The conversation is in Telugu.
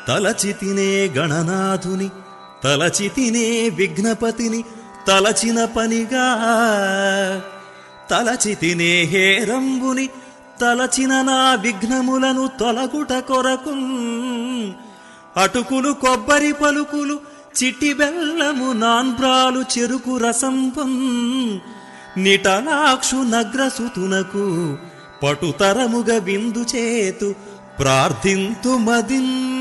తలచితినే గణనాథుని తలచితినే విఘ్నపతిని తలచిన పనిగా తలచితినే హేరంబుని తలచిన నా విఘ్నములను తొలగుట కొరకు అటుకులు కొబ్బరి పలుకులు చిట్టి బెల్లము నాన్బ్రాలు చెరుకు రసంపం నిటలాక్షు నగ్రసుతునకు పటుతరముగ విందు చేతు ప్రార్థింతు మదిన్